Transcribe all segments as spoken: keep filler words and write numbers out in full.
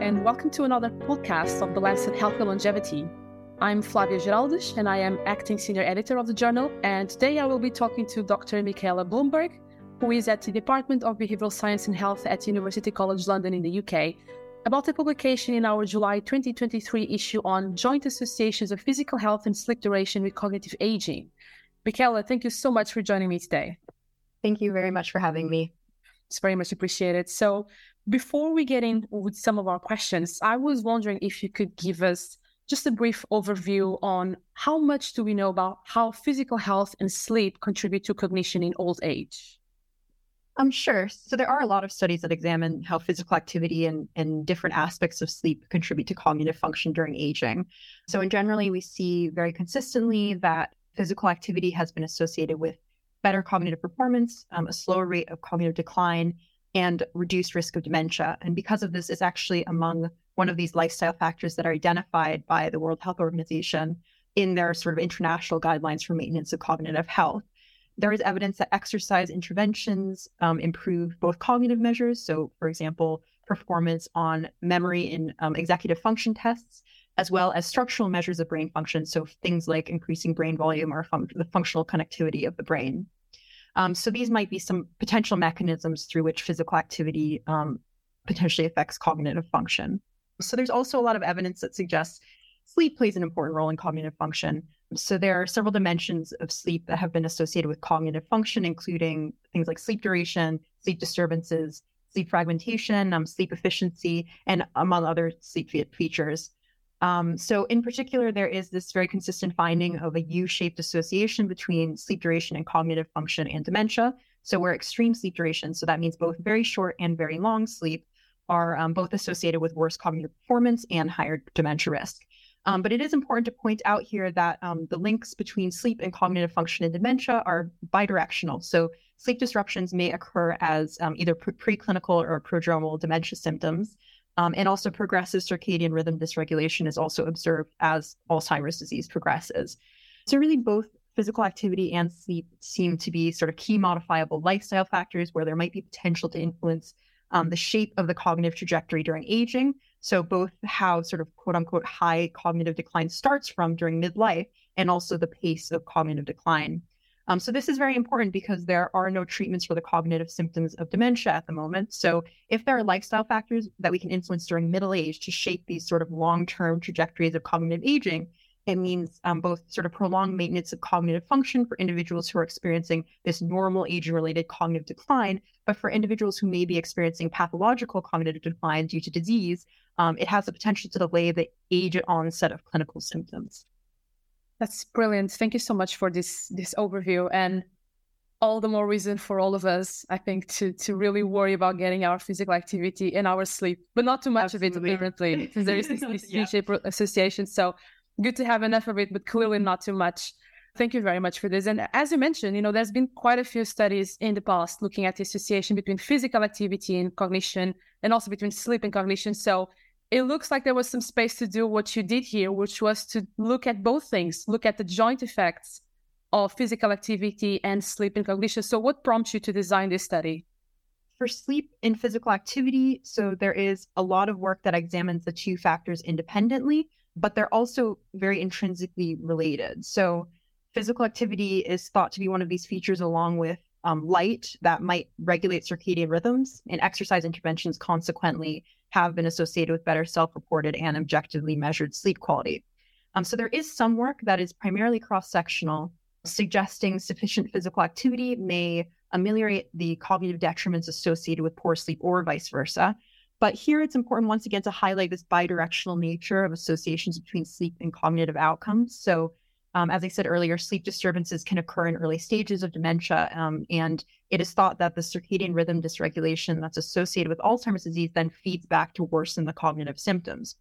and welcome to another podcast of the Lancet Health and Longevity. I'm Flavia Geraldes, and I am acting senior editor of the journal, and today I will be talking to Doctor Michaela Bloomberg, who is at the Department of Behavioral Science and Health at University College London in the U K, about a publication in our July twenty twenty-three issue on joint associations of physical health and sleep duration with cognitive aging. Michaela, thank you so much for joining me today. Thank you very much for having me. It's very much appreciated. So before we get in with some of our questions, I was wondering if you could give us just a brief overview on how much do we know about how physical health and sleep contribute to cognition in old age? I'm um, sure. So there are a lot of studies that examine how physical activity and, and different aspects of sleep contribute to cognitive function during aging. So in generally, we see very consistently that physical activity has been associated with better cognitive performance, um, a slower rate of cognitive decline, and reduced risk of dementia. And because of this, it's actually among one of these lifestyle factors that are identified by the World Health Organization in their sort of international guidelines for maintenance of cognitive health. There is evidence that exercise interventions um, improve both cognitive measures. So, for example, performance on memory and um, executive function tests, as well as structural measures of brain function. So things like increasing brain volume or fun- the functional connectivity of the brain. Um, so these might be some potential mechanisms through which physical activity um, potentially affects cognitive function. So there's also a lot of evidence that suggests sleep plays an important role in cognitive function. So there are several dimensions of sleep that have been associated with cognitive function, including things like sleep duration, sleep disturbances, sleep fragmentation, um, sleep efficiency, and among other sleep features. Um, so in particular, there is this very consistent finding of a U-shaped association between sleep duration and cognitive function and dementia. So where extreme sleep duration, so that means both very short and very long sleep, are um, both associated with worse cognitive performance and higher dementia risk. Um, but it is important to point out here that um, the links between sleep and cognitive function and dementia are bidirectional. So sleep disruptions may occur as um, either pre- preclinical or prodromal dementia symptoms. Um, and also progressive circadian rhythm dysregulation is also observed as Alzheimer's disease progresses. So really both physical activity and sleep seem to be sort of key modifiable lifestyle factors where there might be potential to influence um, the shape of the cognitive trajectory during aging. So both how sort of quote unquote high cognitive decline starts from during midlife and also the pace of cognitive decline. Um, so this is very important because there are no treatments for the cognitive symptoms of dementia at the moment. So if there are lifestyle factors that we can influence during middle age to shape these sort of long-term trajectories of cognitive aging, it means um, both sort of prolonged maintenance of cognitive function for individuals who are experiencing this normal age-related cognitive decline, but for individuals who may be experiencing pathological cognitive decline due to disease, um, it has the potential to delay the age onset of clinical symptoms. That's brilliant. Thank you so much for this this overview, and all the more reason for all of us, I think, to to really worry about getting our physical activity and our sleep, but not too much Absolutely. Of it, apparently, because there is this, this yeah. U-shaped association. So good to have enough of it, but clearly not too much. Thank you very much for this. And as you mentioned, you know, there's been quite a few studies in the past looking at the association between physical activity and cognition, and also between sleep and cognition. So it looks like there was some space to do what you did here, which was to look at both things, look at the joint effects of physical activity and sleep and cognition. So what prompts you to design this study? For sleep and physical activity, so there is a lot of work that examines the two factors independently, but they're also very intrinsically related. So physical activity is thought to be one of these features along with um, light that might regulate circadian rhythms, and exercise interventions consequently have been associated with better self-reported and objectively measured sleep quality. Um, so there is some work that is primarily cross-sectional, suggesting sufficient physical activity may ameliorate the cognitive detriments associated with poor sleep or vice versa. But here it's important once again to highlight this bidirectional nature of associations between sleep and cognitive outcomes. So um, as I said earlier, sleep disturbances can occur in early stages of dementia, um, and it is thought that the circadian rhythm dysregulation that's associated with Alzheimer's disease then feeds back to worsen the cognitive symptoms.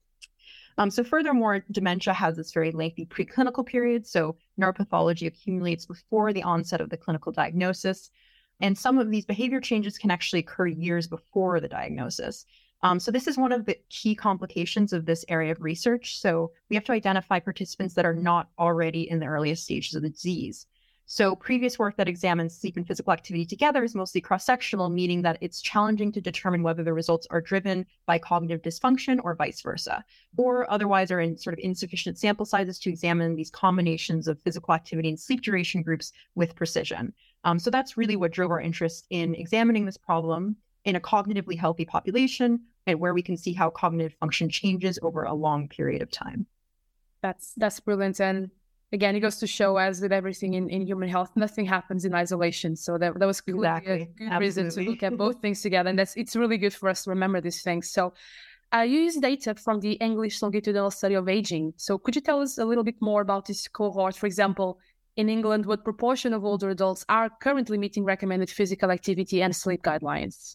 Um, so furthermore, dementia has this very lengthy preclinical period, so neuropathology accumulates before the onset of the clinical diagnosis, and some of these behavior changes can actually occur years before the diagnosis. Um, so this is one of the key complications of this area of research. So we have to identify participants that are not already in the earliest stages of the disease. So previous work that examines sleep and physical activity together is mostly cross-sectional, meaning that it's challenging to determine whether the results are driven by cognitive dysfunction or vice versa, or otherwise are in sort of insufficient sample sizes to examine these combinations of physical activity and sleep duration groups with precision. Um, so that's really what drove our interest in examining this problem in a cognitively healthy population and where we can see how cognitive function changes over a long period of time. That's that's brilliant. And again, it goes to show, as with everything in, in human health, nothing happens in isolation. So that, that was clearly exactly. a good Absolutely. reason to look at both things together. And that's it's really good for us to remember these things. So uh, you use data from the English longitudinal study of aging. So could you tell us a little bit more about this cohort? For example, in England, what proportion of older adults are currently meeting recommended physical activity and sleep guidelines?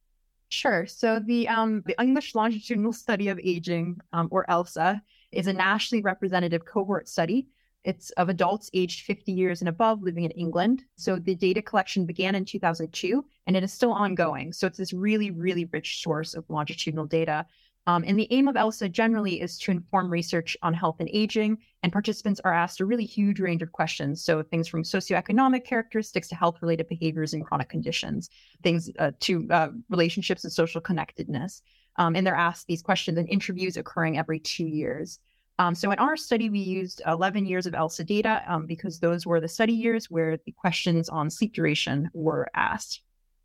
Sure. So the um, the English Longitudinal Study of Aging, um, or ELSA, is a nationally representative cohort study. It's of adults aged fifty years and above living in England. So the data collection began in two thousand two, and it is still ongoing. So it's this really, really rich source of longitudinal data. Um, and the aim of ELSA generally is to inform research on health and aging, and participants are asked a really huge range of questions. So things from socioeconomic characteristics to health-related behaviors and chronic conditions, things uh, to uh, relationships and social connectedness. Um, and they're asked these questions in interviews occurring every two years. Um, so in our study, we used eleven years of ELSA data um, because those were the study years where the questions on sleep duration were asked.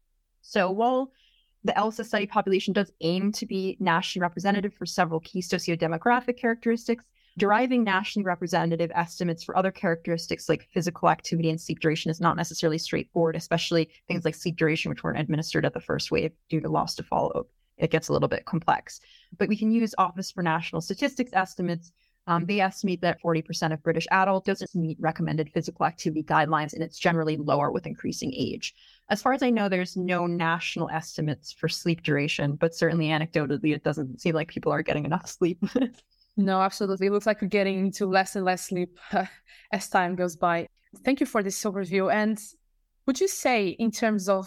So while the ELSA study population does aim to be nationally representative for several key sociodemographic characteristics, deriving nationally representative estimates for other characteristics like physical activity and sleep duration is not necessarily straightforward, especially things like sleep duration, which weren't administered at the first wave due to loss to follow-up. It gets a little bit complex. But we can use Office for National Statistics estimates. Um, they estimate that forty percent of British adults doesn't meet recommended physical activity guidelines, and it's generally lower with increasing age. As far as I know, there's no national estimates for sleep duration, but certainly anecdotally, it doesn't seem like people are getting enough sleep. No, absolutely. It looks like we're getting into less and less sleep uh, as time goes by. Thank you for this overview. And would you say, in terms of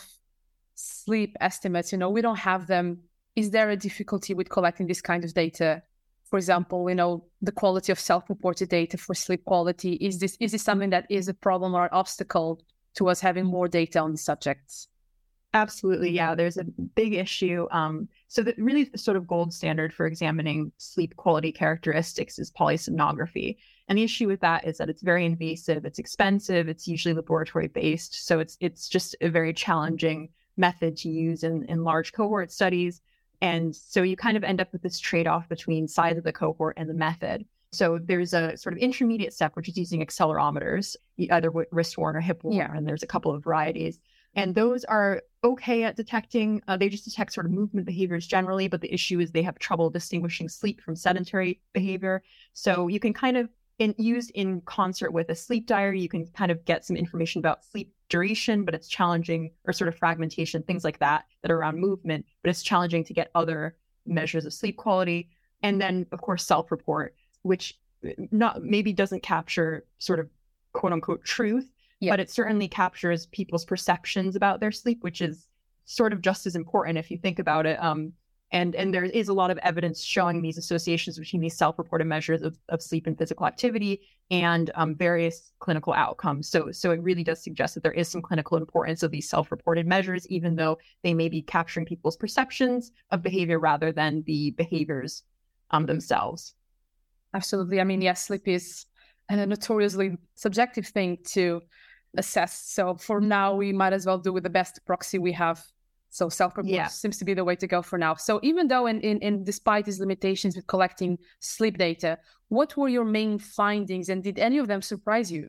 sleep estimates, you know, we don't have them. Is there a difficulty with collecting this kind of data? For example, you know, the quality of self-reported data for sleep quality. Is this is this something that is a problem or an obstacle to us having more data on the subjects? Absolutely. Yeah, there's a big issue. Um, so that really the sort of gold standard for examining sleep quality characteristics is polysomnography. And the issue with that is that it's very invasive, it's expensive, it's usually laboratory based. So it's it's just a very challenging method to use in, in large cohort studies. And so you kind of end up with this trade-off between size of the cohort and the method. So there's a sort of intermediate step, which is using accelerometers, either wrist worn or hip worn, yeah. And there's a couple of varieties. And those are okay at detecting, uh, they just detect sort of movement behaviors generally, but the issue is they have trouble distinguishing sleep from sedentary behavior. So you can kind of, in, used in concert with a sleep diary, you can kind of get some information about sleep duration, but it's challenging, or sort of fragmentation, things like that, that are around movement, but it's challenging to get other measures of sleep quality. And then, of course, self-report, which not maybe doesn't capture sort of quote unquote truth, yeah. But it certainly captures people's perceptions about their sleep, which is sort of just as important if you think about it. Um, and, and there is a lot of evidence showing these associations between these self-reported measures of, of sleep and physical activity and um, various clinical outcomes. So, so it really does suggest that there is some clinical importance of these self-reported measures, even though they may be capturing people's perceptions of behavior rather than the behaviors um, themselves. Absolutely. I mean, yes, sleep is a notoriously subjective thing to assess. So for now, we might as well do with the best proxy we have. So self-report yeah. seems to be the way to go for now. So even though in, in, in despite these limitations with collecting sleep data, what were your main findings, and did any of them surprise you?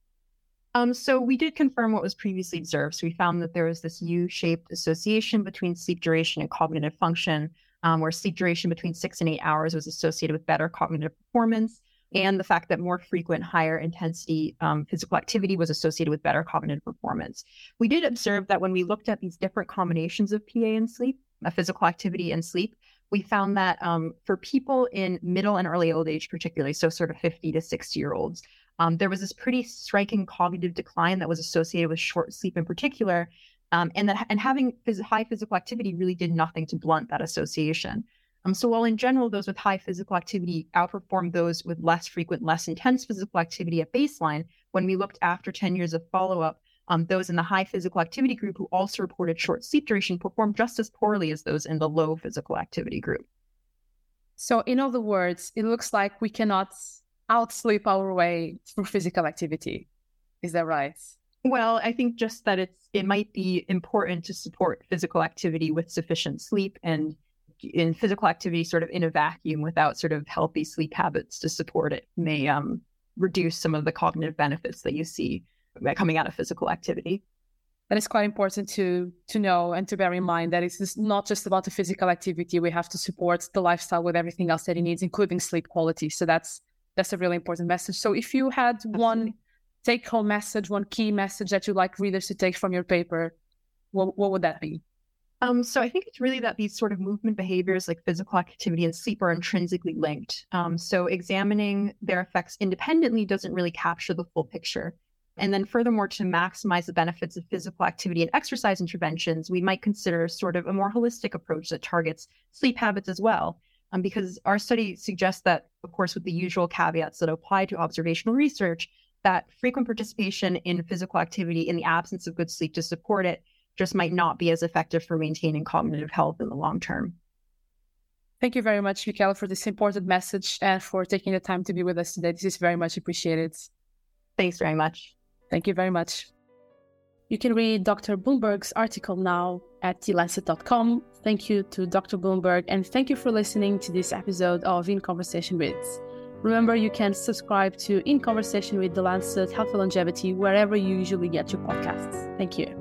Um, so we did confirm what was previously observed. So we found that there was this U-shaped association between sleep duration and cognitive function, um, where sleep duration between six and eight hours was associated with better cognitive performance, and the fact that more frequent, higher intensity um, physical activity was associated with better cognitive performance. We did observe that when we looked at these different combinations of P A and sleep, uh, physical activity and sleep, we found that um, for people in middle and early old age particularly, so sort of fifty to sixty year olds, um, there was this pretty striking cognitive decline that was associated with short sleep in particular, um, and that and having phys- high physical activity really did nothing to blunt that association. Um, so while in general, those with high physical activity outperformed those with less frequent, less intense physical activity at baseline, when we looked after ten years of follow-up, um, those in the high physical activity group who also reported short sleep duration performed just as poorly as those in the low physical activity group. So in other words, it looks like we cannot outsleep our way through physical activity. Is that right? Well, I think just that it's it might be important to support physical activity with sufficient sleep, and in physical activity sort of in a vacuum without sort of healthy sleep habits to support it may um, reduce some of the cognitive benefits that you see coming out of physical activity. That is quite important to to know and to bear in mind that it's not just about the physical activity. We have to support the lifestyle with everything else that it needs, including sleep quality. So that's that's a really important message. So if you had Absolutely. one take-home message, one key message that you'd like readers to take from your paper, what, what would that be? Um, so I think it's really that these sort of movement behaviors like physical activity and sleep are intrinsically linked. Um, so examining their effects independently doesn't really capture the full picture. And then furthermore, to maximize the benefits of physical activity and exercise interventions, we might consider sort of a more holistic approach that targets sleep habits as well. Um, because our study suggests that, of course, with the usual caveats that apply to observational research, that frequent participation in physical activity in the absence of good sleep to support it just might not be as effective for maintaining cognitive health in the long term. Thank you very much, Michaela, for this important message and for taking the time to be with us today. This is very much appreciated. Thanks very much. Thank you very much. You can read Doctor Bloomberg's article now at the lancet dot com. Thank you to Doctor Bloomberg, and thank you for listening to this episode of In Conversation With. Remember, you can subscribe to In Conversation with The Lancet Health and Longevity wherever you usually get your podcasts. Thank you.